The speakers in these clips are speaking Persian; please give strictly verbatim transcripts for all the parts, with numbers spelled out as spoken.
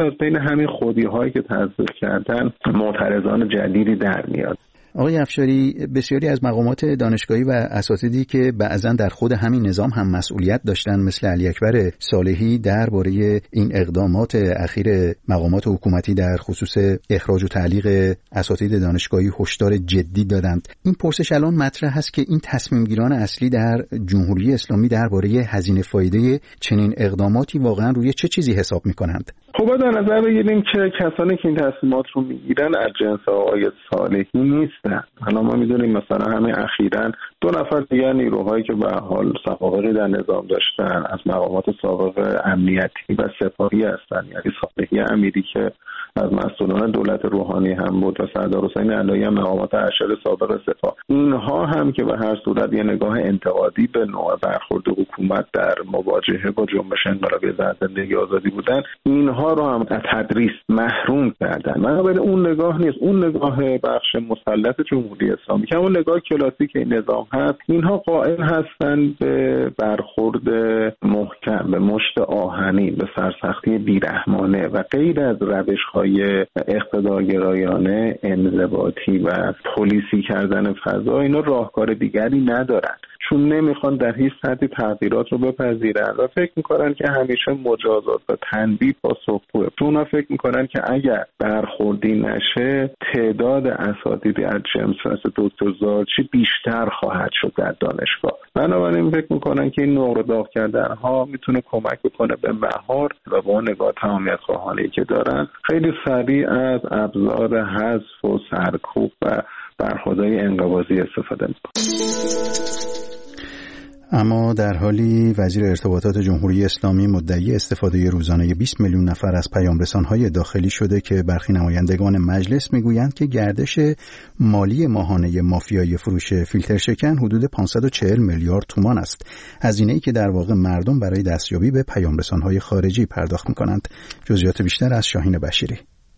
البته از بین همین خودی‌هایی که تزریق کردن معترضان جدیدی در میاد. آقای افشاری، بسیاری از مقامات دانشگاهی و اساتیدی که بعضا در خود همین نظام هم مسئولیت داشتن مثل علی اکبر صالحی درباره این اقدامات اخیر مقامات حکومتی در خصوص اخراج و تعلیق اساتید دانشگاهی هشدار جدی دادند. این پرسش الان مطرح هست که این تصمیم گیران اصلی در جمهوری اسلامی درباره هزینه فایده چنین اقداماتی واقعا روی چه چیزی حساب می‌کنند؟ خب در نظر بگیریم که کسانی که این تصمیمات رو میگیرن از جنس آقای صالحی نیستن. حالا ما میدونیم مثلا همین اخیراً دو نفر دیگر نیروهایی که به حال سابقه در نظام داشتن از مقامات سابق امنیتی و سپاهی هستن، یعنی صالحی امیری که از مسئولان دولت روحانی هم بود و سردار حسین علایی هم مقامات ارشد سابق سپاه، اینها هم که به هر صورت یه نگاه انتقادی به نوع برخورد حکومت در مواجهه با جنبش انقلابی زن زندگی آزادی بودن، اینها رو هم از تدریس محروم کردن. بنابراین اون نگاه نیست، اون نگاه بخش مسلط جمهوری اسلامی که اون نگاه کلاسیک این نظام هست. اینها قائل هستند به برخورد محکم، به مشت آهنین، به سرسختی بیرحمانه و غیر از روش‌های اقتدارگرایانه، انضباطی و پلیسی کردن فضا. اینا راهکار دیگری ندارن، چون نمیخوان در هیچ سطحی تغییرات رو بپذیرن و فکر میکنن که همیشه مجازات و تنبیه پاسخگوه. چون فکر میکنن که اگر برخوردی نشه تعداد اساتید از جنس دکتر زارچی بیشتر خواهد شد در دانشگاه. بنابراین فکر میکنن که این نقره داغ کردن ها میتونه کمک بکنه به مهار و با نگاه تمامیت خواهانه‌ای که دارن خیلی سریع از ابزار حذف و سرکوب و برخوردهای انقباضی استفاده میکنن. اما در حالی وزیر ارتباطات جمهوری اسلامی مدعی استفاده روزانه بیست میلیون نفر از پیام‌رسان‌های داخلی شده که برخی نمایندگان مجلس میگویند که گردش مالی ماهانه مافیای فروش فیلتر شکن حدود پانصد و چهل میلیارد تومان است. هزینه‌ای که در واقع مردم برای دستیابی به پیام‌رسان‌های خارجی پرداخت می‌کنند. جزئیات بیشتر از شاهین بشیری.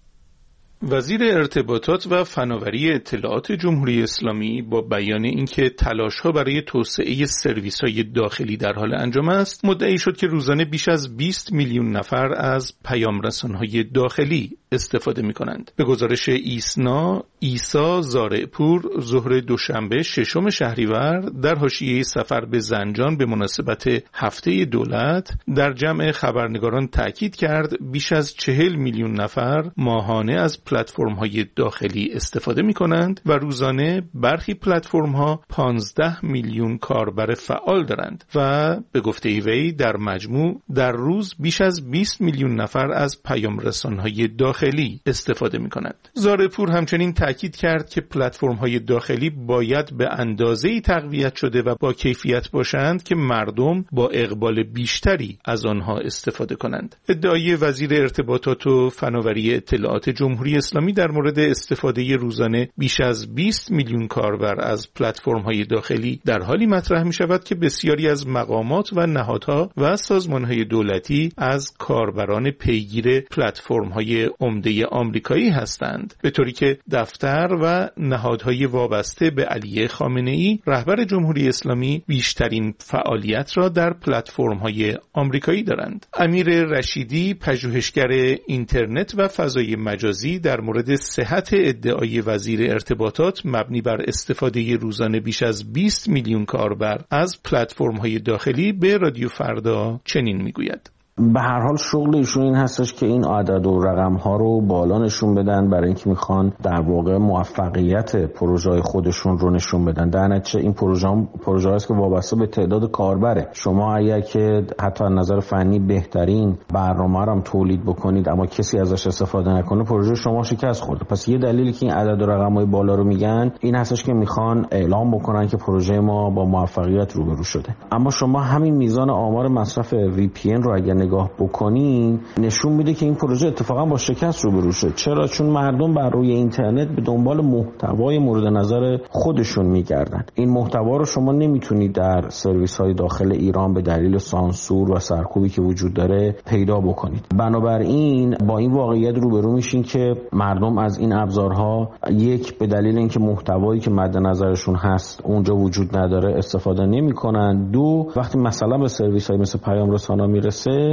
وزیر ارتباطات و فناوری اطلاعات جمهوری اسلامی با بیان اینکه تلاش‌ها برای توسعه سرویس‌های داخلی در حال انجام است، مدعی شد که روزانه بیش از بیست میلیون نفر از پیام‌رسان‌های داخلی استفاده می‌کنند. به گزارش ایسنا، عیسی زارعپور ظهر دوشنبه ششم شهریور در حاشیه سفر به زنجان به مناسبت هفته دولت در جمع خبرنگاران تاکید کرد بیش از چهل میلیون نفر ماهانه از پلتفرم‌های داخلی استفاده می‌کنند و روزانه برخی پلتفرم‌ها پانزده میلیون کاربر فعال دارند و به گفته وی در مجموع در روز بیش از بیست میلیون نفر از پیام‌رسان‌های داخلی استفاده می‌کنند. زارعپور همچنین تاکید کرد که پلتفرم‌های داخلی باید به اندازه‌ای تقویت شده و با کیفیت باشند که مردم با اقبال بیشتری از آنها استفاده کنند. ادعای وزیر ارتباطات و فناوری اطلاعات جمهوری اسلامی در مورد استفاده روزانه بیش از بیست میلیون کاربر از پلتفرم‌های داخلی در حالی مطرح می‌شود که بسیاری از مقامات و نهادها و سازمان‌های دولتی از کاربران پیگیر پلتفرم‌های عمده آمریکایی هستند، به طوری که دفتر و نهادهای وابسته به علی خامنه‌ای رهبر جمهوری اسلامی بیشترین فعالیت را در پلتفرم‌های آمریکایی دارند. امیر رشیدی، پژوهشگر اینترنت و فضای مجازی، در مورد صحت ادعای وزیر ارتباطات مبنی بر استفاده روزانه بیش از بیست میلیون کاربر از پلتفرم‌های داخلی به رادیو فردا چنین میگوید: به هر حال شغل ایشون این هستش که این عدد و رقم ها رو بالا نشون بدن برای اینکه میخوان در واقع موفقیت پروژه خودشون رو نشون بدن. در نتیجه این پروژه پروژه است که وابسته به تعداد کاربره. شما اگر که حتی از نظر فنی بهترین برنامه رو هم تولید بکنید اما کسی ازش استفاده نکنه، پروژه شما شکست خورده. پس یه دلیلی که این عدد و رقم های بالا رو میگن این هستش که میخوان اعلام بکنن که پروژه ما با موفقیت روبرو شده. اما شما همین میزان آمار مصرف وی پی ان رو اگر نگاه بکنین نشون میده که این پروژه اتفاقا با شکست روبرو شد. چرا؟ چون مردم بر روی اینترنت به دنبال محتوای مورد نظر خودشون میگردن. این محتوا رو شما نمیتونید در سرویس های داخل ایران به دلیل سانسور و سرکوبی که وجود داره پیدا بکنید. بنابراین با این واقعیت روبرو میشین که مردم از این ابزارها یک به دلیل اینکه محتوایی که مد نظرشون هست اونجا وجود نداره استفاده نمیکنن. دو وقتی مثلا به سرویس های مثل پیام رسانا میرسه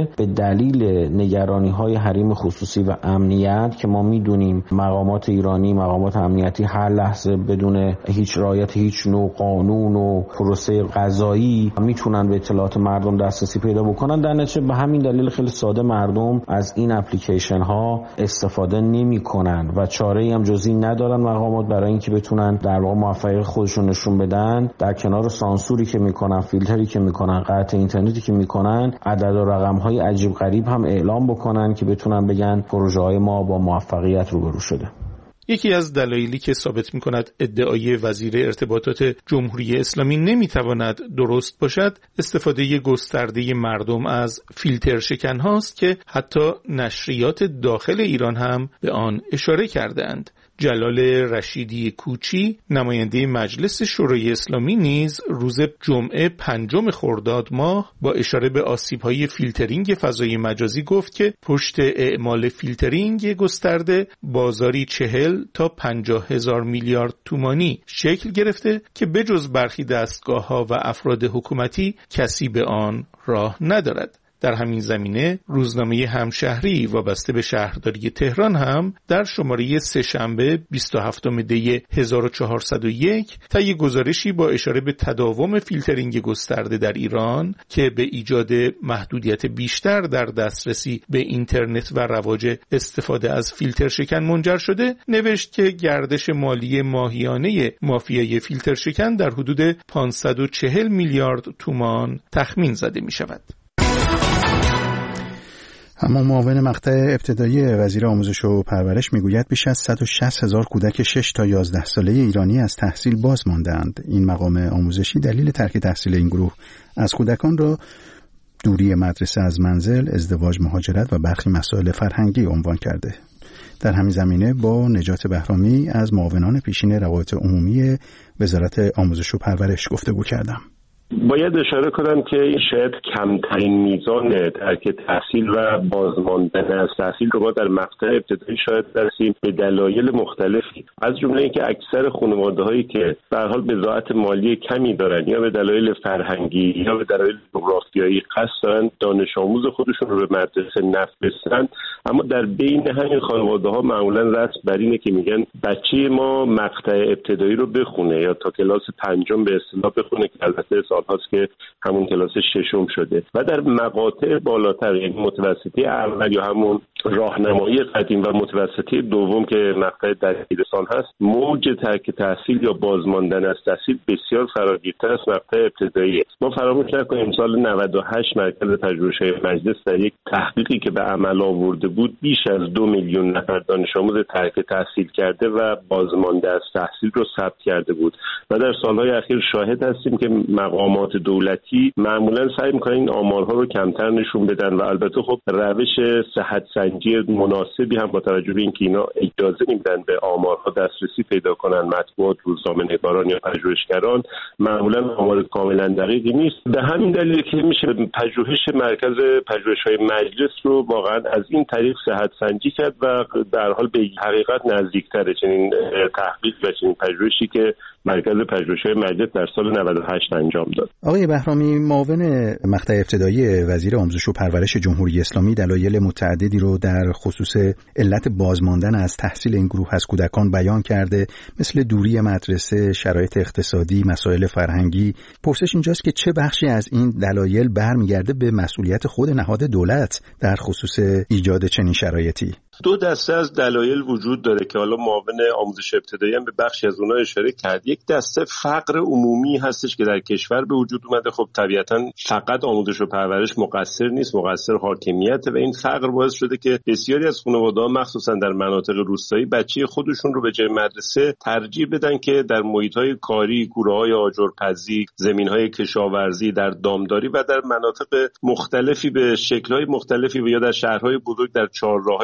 شده به دلیل نگرانی‌های حریم خصوصی و امنیت که ما می‌دونیم مقامات ایرانی، مقامات امنیتی هر لحظه بدون هیچ رعایت هیچ نوع قانون و پروسه قضایی میتونن به اطلاعات مردم دسترسی پیدا بکنن. در نتیجه به همین دلیل خیلی ساده مردم از این اپلیکیشن ها استفاده نمی‌کنن و چاره‌ای هم جز این ندارن مقامات برای اینکه بتونن در واقع موفقیت خودشون نشون بدن. در کنار سانسوری که میکنن، فیلتری که میکنن، قطع اینترنتی که میکنن، عدد و رقم‌های عجیب غریب هم اعلام بکنن که بتونن بگن پروژه‌های ما با موفقیت روبرو شده. یکی از دلایلی که ثابت می‌کند ادعای وزیر ارتباطات جمهوری اسلامی نمی‌تواند درست باشد، استفاده گسترده مردم از فیلتر شکن هاست که حتی نشریات داخل ایران هم به آن اشاره کردند. جلال رشیدی کوچی نماینده مجلس شورای اسلامی نیز روز جمعه پنجم خرداد ماه با اشاره به آسیب‌های فیلترینگ فضای مجازی گفت که پشت اعمال فیلترینگ گسترده بازاری چهل تا پنجاه هزار میلیارد تومانی شکل گرفته که بجز برخی دستگاه‌ها و افراد حکومتی کسی به آن راه ندارد. در همین زمینه روزنامه همشهری وابسته به شهرداری تهران هم در شماره سه‌شنبه بیست و هفتم دی هزار و چهارصد و یک طی گزارشی با اشاره به تداوم فیلترینگ گسترده در ایران که به ایجاد محدودیت بیشتر در دسترسی به اینترنت و رواج استفاده از فیلتر شکن منجر شده نوشت که گردش مالی ماهیانه مافیای فیلتر شکن در حدود پانصد و چهل میلیارد تومان تخمین زده می شود. اما معاون مقطع ابتدایی وزیر آموزش و پرورش میگوید بیش از صد و شصت هزار کودک شش تا یازده ساله ایرانی از تحصیل باز ماندند. این مقام آموزشی دلیل ترک تحصیل این گروه از کودکان را دوری مدرسه از منزل، ازدواج، مهاجرت و برخی مسائل فرهنگی عنوان کرده. در همین زمینه با نجات بهرامی از معاونان پیشین روابط عمومی وزارت آموزش و پرورش گفتگو کردم. باید اشاره کنم که شاید کمترین میزان ترک تحصیل و بازماندن از تحصیل رو ما در مقطع ابتدایی شاید برسیم به دلایل مختلفی، از جمله اینکه اکثر خانواده‌هایی که به هر حال بضاعت مالی کمی دارن یا به دلایل فرهنگی یا به دلایل جغرافیایی قصد دارن دانش آموز خودشون رو به مدرسه نفرستن، اما در بین همین خانواده‌ها معمولا رسم بر اینه که میگن بچه ما مقطع ابتدایی رو بخونه یا تا کلاس پنجم به اصطلاح بخونه که البته هاست که همون کلاس ششم شده و در مقاطع بالاتر یعنی متوسطی اول یا همون راهنمایی قدیم و متوسطی دوم که مقطع دبیرستان هست موج ترک تحصیل یا بازماندن از تحصیل بسیار فراگیرتر از مقطع ابتدایی. ما فراموش نکنیم سال نود و هشت مرکز پژوهش‌های مجلس در یک تحقیقی که به عمل آورده بود بیش از دو میلیون نفر دانش آموز ترک تحصیل کرده و بازمانده از تحصیل رو ثبت کرده بود و در سالهای اخیر شاهد هستیم که مقامات دولتی معمولا سعی می‌کنن این آمارها رو کمتر نشون بدن و البته خب روش صحت سنجی مناسبی هم با توجه به اینکه اینا اجازه نمیدن به آمارها دسترسی پیدا کنن مطبوعات، روزنامه‌نگاران یا پژوهشگران، معمولا آمار کاملا دقیقی نیست. به همین دلیل که میشه پژوهش مرکز پژوهش‌های مجلس رو واقعا از این طریق صحت سنجی کرد و در حال به حقیقت نزدیک‌تره چنین تحقیق و چنین پژوهشی که مرکز پژوهش‌های مجلس در سال نود و هشت انجام داد. آقای بهرامی، معاون مقطع ابتدایی وزیر آموزش و پرورش جمهوری اسلامی دلایل متعددی رو در خصوص علت بازماندن از تحصیل این گروه از کودکان بیان کرده، مثل دوری مدرسه، شرایط اقتصادی، مسائل فرهنگی. پرسش اینجاست که چه بخشی از این دلایل برمیگرده به مسئولیت خود نهاد دولت در خصوص ایجاد چنین شرایطی؟ دو دسته از دلایل وجود داره که حالا معاون آموزش ابتدایی هم به بخشی از اونها اشاره کرد. یک دسته فقر عمومی هستش که در کشور به وجود اومده. خب طبیعتاً فقط آموزش و پرورش مقصر نیست، مقصر حاکمیت و این فقر باعث شده که بسیاری از خانواده‌ها مخصوصاً در مناطق روستایی بچه خودشون رو به جای مدرسه ترجیح بدن که در محیط‌های کاری، کوره‌های آجرپزی، زمین‌های کشاورزی، در دامداری و در مناطق مختلفی به شکل‌های مختلفی و یا در شهرهای بزرگ در چهارراه‌ها اینا مشغول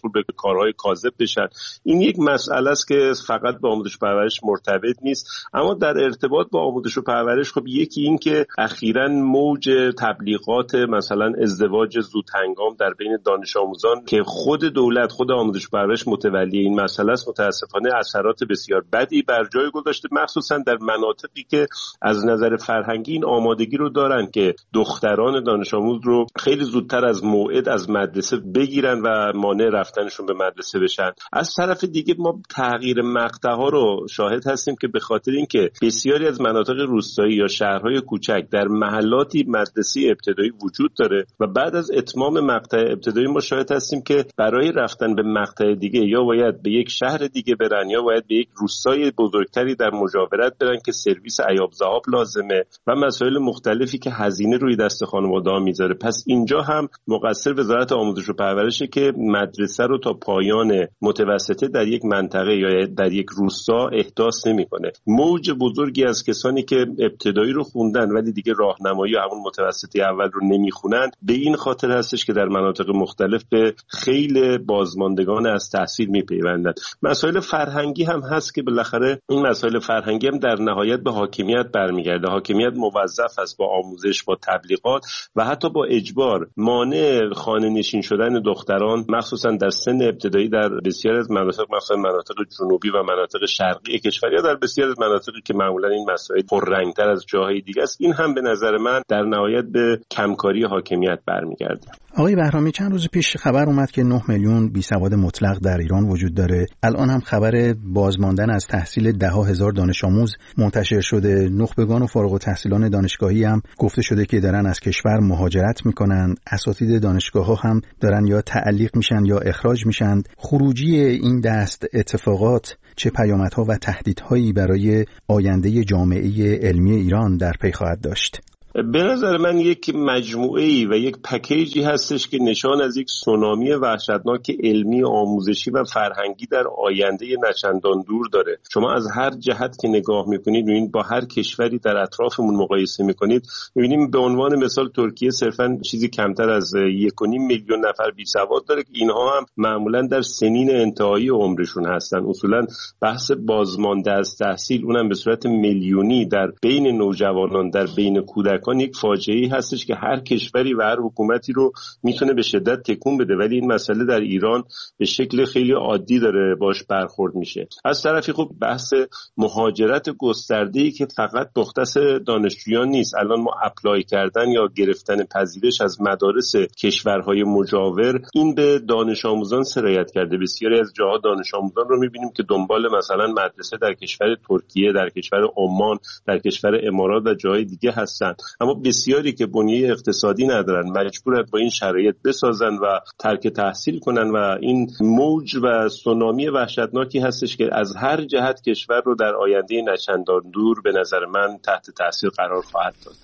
مشغول به کارهای کاذب بشن. این یک مسئله است که فقط با آموزش و پرورش مرتبط نیست. اما در ارتباط با آموزش و پرورش خب یکی این که اخیراً موج تبلیغات مثلا ازدواج زود هنگام در بین دانش آموزان که خود دولت خود آموزش و پرورش متولی این مسئله است، متاسفانه اثرات بسیار بدی بر جای گذاشته، مخصوصا در مناطقی که از نظر فرهنگی این آمادگی رو دارن که دختران دانش آموز رو خیلی زودتر از موعد از مدرسه بگیرن و مانع رفتنشون به مدرسه بشن. از طرف دیگه ما تغییر مقطع‌ها رو شاهد هستیم که به خاطر اینکه بسیاری از مناطق روستایی یا شهرهای کوچک در محلاتی مدرسه ابتدایی وجود داره و بعد از اتمام مقطع ابتدایی ما شاهد هستیم که برای رفتن به مقطع دیگه یا باید به یک شهر دیگه برن یا باید به یک روستای بزرگتری در مجاورت برن که سرویس عیاب ذهاب لازمه و مسائل مختلفی که هزینه روی دست خانواده‌ها میذاره. پس اینجا هم مقصر وزارت آموزش و پرورشه که مدرسه رو تا پایان متوسطه در یک منطقه یا در یک روستا احداث نمی‌کنه. موج بزرگی از کسانی که ابتدایی رو خوندن ولی دیگه راهنمایی همون متوسطه اول رو نمیخونن به این خاطر هستش که در مناطق مختلف به خیلی بازماندگان از تحصیل میپیوندند. مسائل فرهنگی هم هست که بالاخره این مسائل فرهنگی هم در نهایت به حاکمیت برمیگرده. حاکمیت موظف است با آموزش، با تبلیغات و حتی با اجبار مانع خانه نشین شدن دختران مخصوصا در سن ابتدایی در بسیار از مناطق، مثلا مناطق جنوبی و مناطق شرقی کشور یا در بسیار از مناطقی که معمولا این مسائل پررنگتر از جاهای دیگه است، این هم به نظر من در نهایت به کمکاری حاکمیت برمیگرده. آقای بهرامی، چند روز پیش خبر اومد که نه میلیون بیسواد مطلق در ایران وجود داره. الان هم خبر بازماندن از تحصیل ده ها هزار دانش آموز منتشر شده. نخبگان و فارغ التحصیلان دانشگاهی هم گفته شده که دارن از کشور مهاجرت میکنن. اساتید دانشگاه ها هم دارن یا تعلیق میشن یا اخراج میشن. خروجی این دست اتفاقات چه پیامدها و تهدیدهایی برای آینده جامعه علمی ایران در پی خواهد داشت؟ به نظر من یک مجموعه‌ای و یک پکیجی هستش که نشان از یک سونامی وحشتناک علمی، آموزشی و فرهنگی در آینده نچندان دور داره. شما از هر جهت که نگاه میکنید ببینید با هر کشوری در اطرافمون مقایسه میکنید میبینیم به عنوان مثال ترکیه صرفاً چیزی کمتر از یک و نیم میلیون نفر بیسواد داره که اینها هم معمولاً در سنین انتهایی عمرشون هستن. اصولاً بحث بازمانده از تحصیل اونم به صورت میلیونی در بین نوجوانان، در بین کودکان یک فاجعه‌ای هستش که هر کشوری و هر حکومتی رو میتونه به شدت تکون بده، ولی این مسئله در ایران به شکل خیلی عادی داره باش برخورد میشه. از طرفی خب بحث مهاجرت گسترده‌ای که فقط مختص دانشجویان نیست. الان ما اپلای کردن یا گرفتن پذیرش از مدارس کشورهای مجاور این به دانش آموزان سرایت کرده. بسیاری از جاها دانش آموزان رو میبینیم که دنبال مثلا مدرسه در کشور ترکیه، در کشور عمان، در کشور امارات و جای دیگه هستن، اما بسیاری که بنیه اقتصادی ندارن مجبورن با این شرایط بسازن و ترک تحصیل کنن و این موج و سونامی وحشتناکی هستش که از هر جهت کشور رو در آینده نچندان دور به نظر من تحت تاثیر قرار خواهد داد.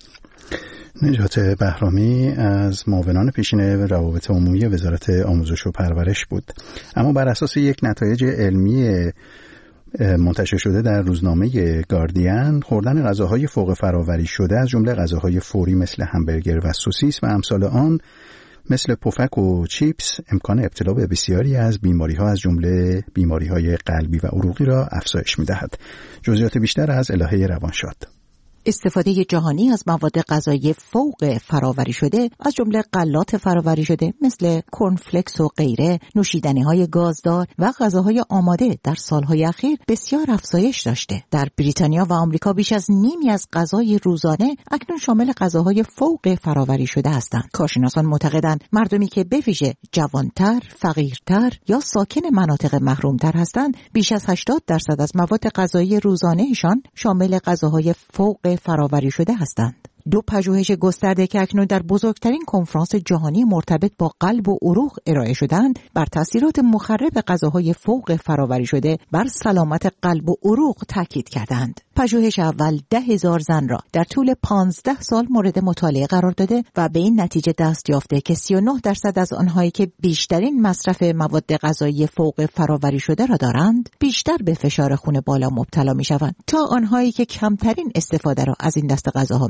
نجات بهرامی از معاونان پیشین روابط عمومی وزارت آموزش و پرورش بود. اما بر اساس یک نتایج علمی منتشر شده در روزنامه گاردین، خوردن غذاهای فوق فراوری شده از جمله غذاهای فوری مثل همبرگر و سوسیس و امثال آن مثل پفک و چیپس امکان ابتلا به بسیاری از بیماری‌ها از جمله بیماری‌های قلبی و عروقی را افزایش می‌دهد. جزئیات بیشتر از الهه روانشاد. استفاده جهانی از مواد غذایی فوق فراوری شده از جمله غلات فراوری شده مثل کورنفلکس و غیره، نوشیدنی‌های گازدار و غذاهای آماده در سالهای اخیر بسیار افزایش داشته. در بریتانیا و آمریکا بیش از نیمی از غذای روزانه اکنون شامل غذاهای فوق فراوری شده هستند. کارشناسان معتقدند مردمی که به ویژه جوانتر، فقیرتر یا ساکن مناطق محرومتر هستند بیش از هشتاد درصد از مواد غذایی روزانه‌شان شامل غذاهای فوق فراوری شده هستند. دو پژوهش گسترده که اکنون در بزرگترین کنفرانس جهانی مرتبط با قلب و عروق ارائه شدند بر تاثیرات مخرب غذاهای فوق فراوری شده بر سلامت قلب و عروق تاکید کردند. پژوهش اول ده هزار زن را در طول پانزده سال مورد مطالعه قرار داده و به این نتیجه دست یافته که سی و نه درصد از آنهایی که بیشترین مصرف مواد غذایی فوق فراوری شده را دارند بیشتر به فشار خون بالا مبتلا می‌شوند تا آنهایی که کمترین استفاده را از این دسته غذاها می‌کنند.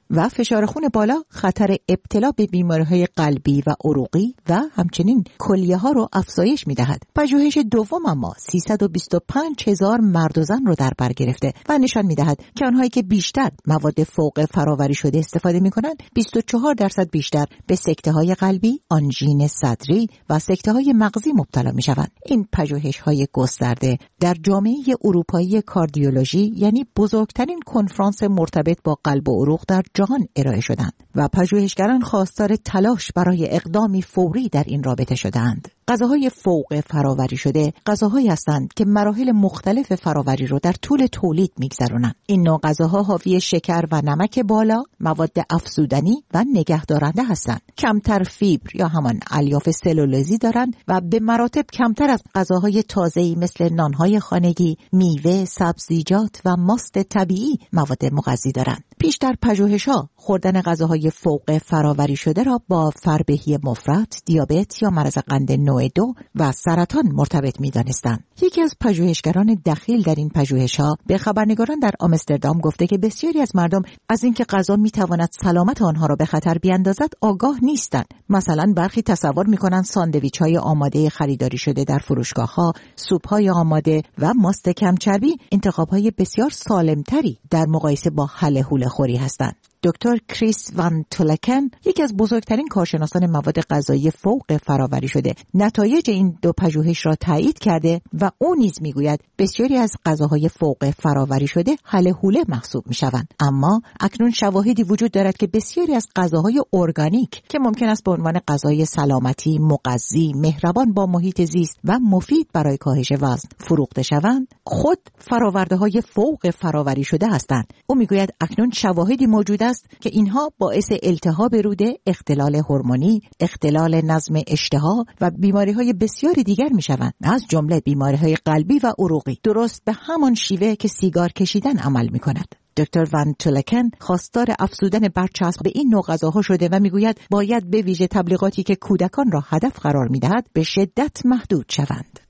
و فشار خون بالا خطر ابتلا به بیماری‌های قلبی و عروقی و همچنین کلیه ها رو افزایش می‌دهد. پژوهش دوم اما سیصد و بیست و پنج هزار مرد و زن رو در بر گرفته و نشان می‌دهد که آنهایی که بیشتر مواد فوق فراوری شده استفاده می‌کنند بیست و چهار درصد بیشتر به سکته‌های قلبی، آنژین صدری و سکته‌های مغزی مبتلا می‌شوند. این پژوهش‌های گسترده در جامعه اروپایی کاردیولوژی یعنی بزرگترین کنفرانس مرتبط با قلب و عروق در جهان ارائه شدند و پژوهشگران خواستار تلاش برای اقدامی فوری در این رابطه شدند. غذاهای فوق فراوری شده غذاهایی هستند که مراحل مختلف فراوری رو در طول تولید می‌گذرونند. این نوع غذاها حاوی شکر و نمک بالا، مواد افزودنی و نگهدارنده هستند. کمتر فیبر یا همان الیاف سلولوزی دارند و به مراتب کمتر از غذاهای تازه‌ای مثل نان‌های خانگی، میوه، سبزیجات و ماست طبیعی مواد مغذی دارند. پیشتر پژوهش‌ها خوردن غذاهای فوق فراوری شده را با فربهی مفرط، دیابت یا مرض قند نوع دو و سرطان مرتبط می‌دانستند. یکی از پژوهشگران دخیل در این پژوهش‌ها به خبرنگاران در آمستردام گفته که بسیاری از مردم از اینکه غذا می‌تواند سلامت آنها را به خطر بیاندازد آگاه نیستند. مثلا برخی تصور می‌کنند ساندویچ‌های آماده خریداری شده در فروشگاه‌ها، سوپ‌های آماده و ماست کم چربی انتخاب‌های بسیار سالمتری در مقایسه با هله هوله خوری هستند. دکتر کریس وان تولکن یکی از بزرگترین کارشناسان مواد غذایی فوق فراوری شده نتایج این دو پژوهش را تایید کرده و او نیز میگوید بسیاری از غذاهای فوق فراوری شده هله هوله محسوب میشوند، اما اکنون شواهدی وجود دارد که بسیاری از غذاهای ارگانیک که ممکن است به عنوان غذای سلامتی، مغذی، مهربان با محیط زیست و مفید برای کاهش وزن فروخته شوند خود فرآورده‌های فوق فراوری شده هستند. او میگوید اکنون شواهدی موجود است که اینها باعث التهاب روده، اختلال هورمونی، اختلال نظم اشتها و بیماری‌های بسیاری دیگر می‌شوند، از جمله بیماری‌های قلبی و عروقی، درست به همان شیوه که سیگار کشیدن عمل می‌کند. دکتر وان تولکن خواستار افزودن برچسب به این نوع غذاها شده و میگوید باید به ویژه تبلیغاتی که کودکان را هدف قرار می‌دهد به شدت محدود شوند.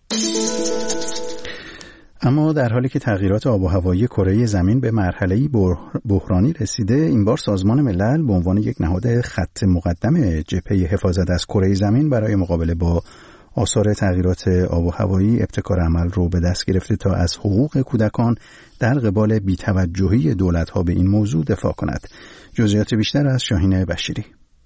اما در حالی که تغییرات آب و هوایی کره زمین به مرحله‌ای بحرانی رسیده، این بار سازمان ملل به عنوان یک نهاد خط مقدم جبهه حفاظت از کره زمین برای مقابله با آثار تغییرات آب و هوایی ابتکار عمل رو به دست گرفته تا از حقوق کودکان در قبال بی‌توجهی دولت‌ها به این موضوع دفاع کند. جزئیات بیشتر از شاهین بشیری.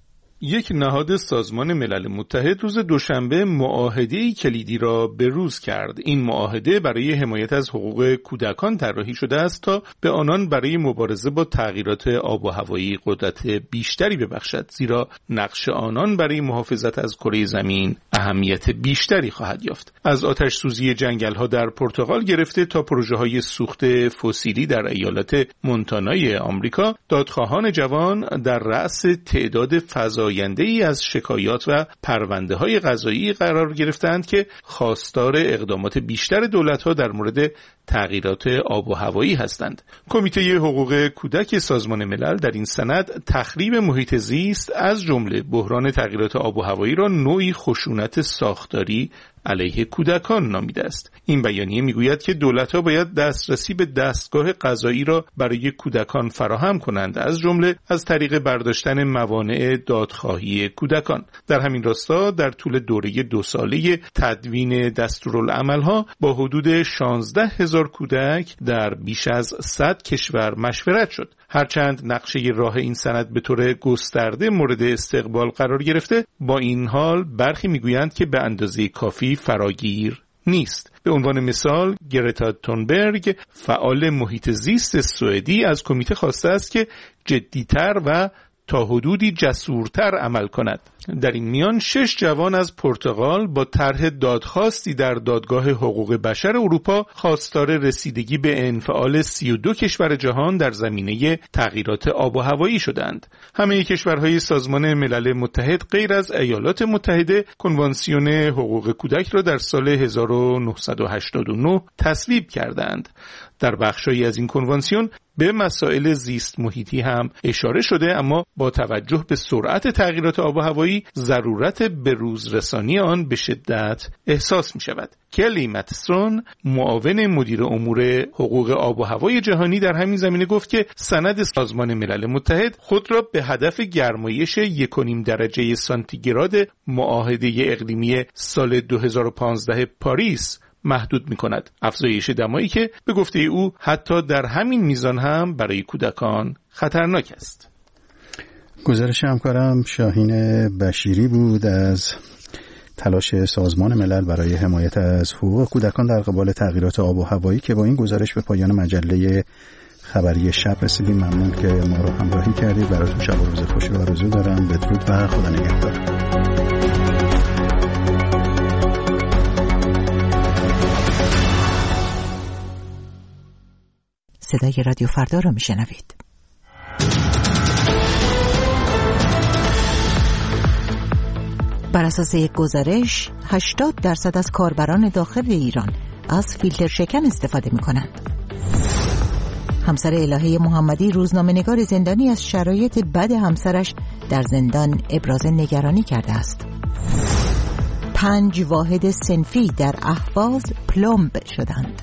یک نهاد سازمان ملل متحد روز دوشنبه معاهده‌ای کلیدی را بروز کرد. این معاهده برای حمایت از حقوق کودکان طراحی شده است تا به آنان برای مبارزه با تغییرات آب و هوایی قدرت بیشتری ببخشد، زیرا نقش آنان برای محافظت از کره زمین اهمیت بیشتری خواهد یافت. از آتش سوزی جنگل‌ها در پرتغال گرفته تا پروژه‌های سوخت فسیلی در ایالات مونتانای آمریکا، دادخواهان جوان در رأس تعداد فضای ای از شکایات و پرونده های قضایی قرار گرفتند که خواستار اقدامات بیشتر دولت‌ها در مورد تغییرات آب و هوایی هستند. کمیته حقوق کودک سازمان ملل در این سند تخریب محیط زیست از جمله بحران تغییرات آب و هوایی را نوعی خشونت ساختاری علیه کودکان نامیده است. این بیانیه میگوید که دولت‌ها باید دسترسی به دستگاه قضایی را برای کودکان فراهم کنند، از جمله از طریق برداشتن موانع دادخواهی کودکان. در همین راستا در طول دوره دو ساله تدوین دستورالعمل‌ها با حدود شانزده هزار کودک در بیش از صد کشور مشورت شد. هرچند نقشه راه این سند به طور گسترده مورد استقبال قرار گرفته، با این حال برخی میگویند که به اندازه کافی فراگیر نیست. به عنوان مثال گرتا تونبرگ، فعال محیط زیست سوئدی، از کمیته خواسته است که جدی‌تر و تا حدودی جسورتر عمل کند. در این میان شش جوان از پرتغال با طرح دادخواستی در دادگاه حقوق بشر اروپا خواستار رسیدگی به انفعال سی و دو کشور جهان در زمینه تغییرات آب و هوایی شدند. همه کشورهای سازمان ملل متحد غیر از ایالات متحده کنوانسیون حقوق کودک را در سال هزار و نهصد و هشتاد و نه تصویب کردند. در بخشی از این کنوانسیون به مسائل زیست محیطی هم اشاره شده، اما با توجه به سرعت تغییرات آب و هوایی ضرورت بروز رسانی آن به شدت احساس می شود. کلی متسون، معاون مدیر امور حقوق آب و هوای جهانی، در همین زمینه گفت که سند سازمان ملل متحد خود را به هدف گرمایش یک و نیم درجه سانتیگراد معاهده اقلیمی سال دو هزار و پانزده پاریس محدود می کند. افزایش دمایی که به گفته او حتی در همین میزان هم برای کودکان خطرناک است. گزارش همکارم شاهین بشیری بود از تلاش سازمان ملل برای حمایت از حقوق کودکان در قبال تغییرات آب و هوایی که با این گزارش به پایان مجله خبری شب رسیدیم. ممنون که ما رو همراهی کردید. براتون شب و روز خوشی رو آرزو دارم. بدرود و خدا نگهدار. صدای رادیو فردا رو میشنوید. بر اساس یک گزارش هشتاد درصد از کاربران داخل ایران از فیلتر شکن استفاده می‌کنند. همسر الهه محمدی روزنامه‌نگار زندانی از شرایط بد همسرش در زندان ابراز نگرانی کرده است. پنج واحد صنفی در اهواز پلمب شدند.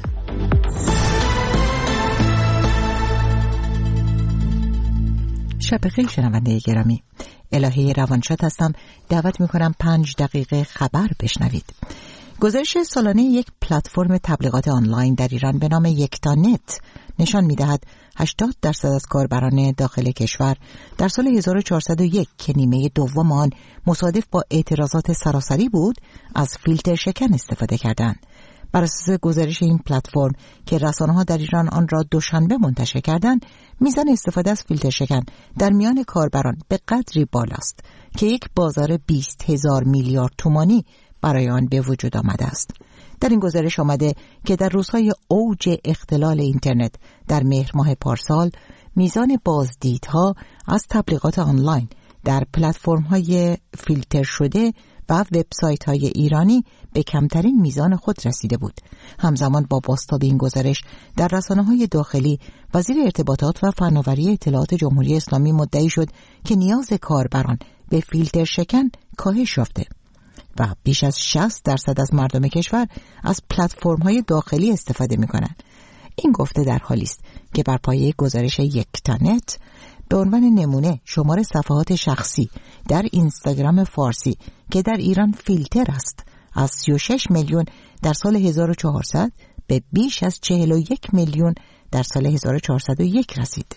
شب بخیر شنونده گرامی، الهه روانشاد هستم. دعوت میکنم پنج دقیقه خبر بشنوید. گزارش سالانه یک پلتفرم تبلیغات آنلاین در ایران به نام یکتانت نشان میدهد هشتاد درصد از کاربران داخل کشور در سال هزار و چهارصد و یک که نیمه دوم آن مصادف با اعتراضات سراسری بود از فیلتر شکن استفاده کردند. بر اساس گزارش این پلتفرم که رسانه‌ها در ایران آن را دوشنبه منتشر کردند، میزان استفاده از فیلتر شکن در میان کاربران به قدری بالاست که یک بازار بیست هزار میلیارد تومانی برای آن به وجود آمده است. در این گزارش آمده که در روزهای اوج اختلال اینترنت در مهر ماه پارسال میزان بازدیدها از تبلیغات آنلاین در پلتفرم‌های فیلتر شده و وبسایت‌های ایرانی به کمترین میزان خود رسیده بود. همزمان با بازتاب این گزارش در رسانه‌های داخلی، وزیر ارتباطات و فناوری اطلاعات جمهوری اسلامی مدعی شد که نیاز کاربران به فیلتر شکن کاهش یافته و بیش از شصت درصد از مردم کشور از پلتفرم‌های داخلی استفاده می‌کنند. این گفته در حالی است که بر پایه گزارش یکتانت به عنوان نمونه شمار صفحات شخصی در اینستاگرام فارسی که در ایران فیلتر است از سی و شش میلیون در سال هزار و چهارصد به بیش از چهل و یک میلیون در سال هزار و چهارصد و یک رسید.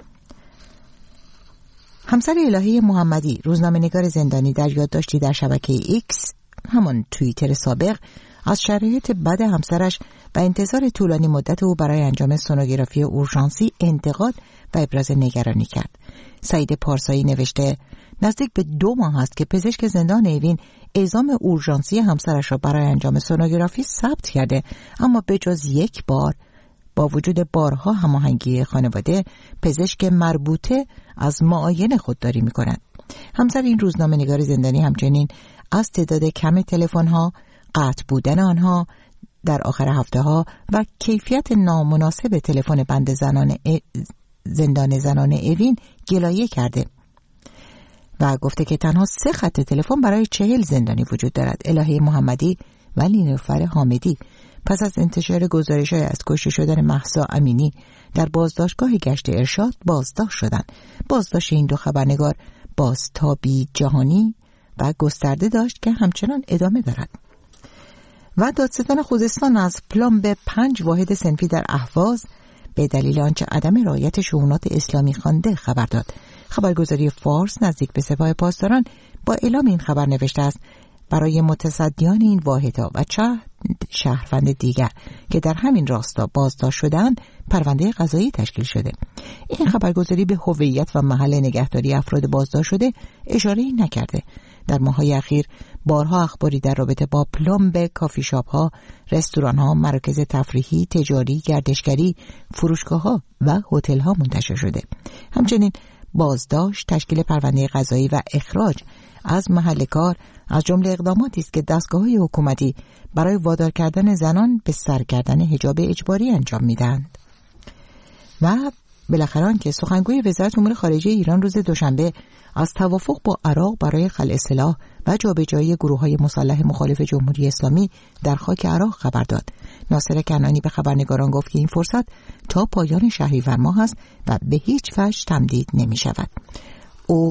همسر الهه محمدی روزنامه‌نگار زندانی در یادداشتی در شبکه ایکس، همان توییتر سابق، از شرایط بد همسرش و انتظار طولانی مدت او برای انجام سونوگرافی اورژانسی انتقاد و ابراز نگرانی کرد. سعید پارسایی نوشته نزدیک به دو ماه است که پزشک زندان اوین اعزام اورژانسی همسرش را برای انجام سونوگرافی ثبت کرده، اما به جز یک بار با وجود بارها هماهنگی خانواده، پزشک مربوطه از معاینه خودداری می‌کند. همسر این روزنامه‌نگار زندانی همچنین از تعداد کم تلفن‌ها، قطع بودن آنها در آخر هفته‌ها و کیفیت نامناسب تلفن بند زنان ا... زندان زنان اوین گلایه کرده و گفته که تنها سه خط تلفن برای چهل زندانی وجود دارد. الهه محمدی و نیلوفر حامدی پس از انتشار گزارش‌های از کشته شدن مهسا امینی در بازداشتگاه گشت ارشاد بازداشت شدند. بازداشت این دو خبرنگار بازتابی جهانی و گسترده داشت که همچنان ادامه دارد. و دادستان خوزستان از پلمب پنج واحد صنفی در اهواز به دلیل آنچه عدم رعایت شؤونات اسلامی خوانده خبر داد. خبرگزاری فارس نزدیک به سپاه پاسداران با اعلام این خبر نوشته است برای متصدیان این واحدها و چند شهروند دیگر که در همین راستا بازداشت شدند پرونده قضایی تشکیل شده. این خبرگزاری به هویت و محل نگهداری افراد بازداشت شده اشاره‌ای نکرده. در ماه‌های اخیر بارها اخباری در رابطه با پلمب کافی شاپ ها، رستوران ها، مراکز تفریحی، تجاری، گردشگری، فروشگاه ها و هتل ها منتشر شده. همچنین بازداشت، تشکیل پرونده قضایی و اخراج از محل کار از جمله اقداماتی است که دستگاه‌های حکومتی برای وادار کردن زنان به سر کردن حجاب اجباری انجام می‌دهند. و بالاخره آنکه سخنگوی وزارت امور خارجه ایران روز دوشنبه از توافق با عراق برای خلع سلاح و جابجایی گروه‌های مسلح مخالف جمهوری اسلامی در خاک عراق خبر داد. ناصر کنعانی به خبرنگاران گفت که این فرصت تا پایان شهریور ماه است و به هیچ وجه تمدید نمی‌شود. او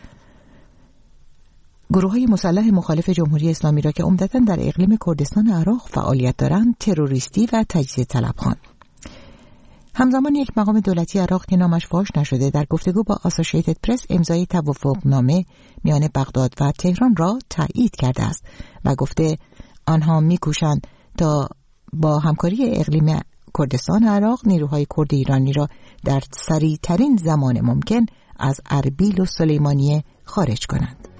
گروه‌های مسلح مخالف جمهوری اسلامی را که عمدتاً در اقلیم کردستان عراق فعالیت دارند تروریستی و تجزیه طلب خواند. همزمان یک مقام دولتی عراق که نامش فاش نشده در گفتگو با آسوشیتد پرس امضای توافقنامه میان بغداد و تهران را تایید کرده است و گفته آنها می‌کوشند تا با همکاری اقلیم کردستان عراق نیروهای کرد ایرانی را در سریع‌ترین زمان ممکن از اربیل و سلیمانیه خارج کنند.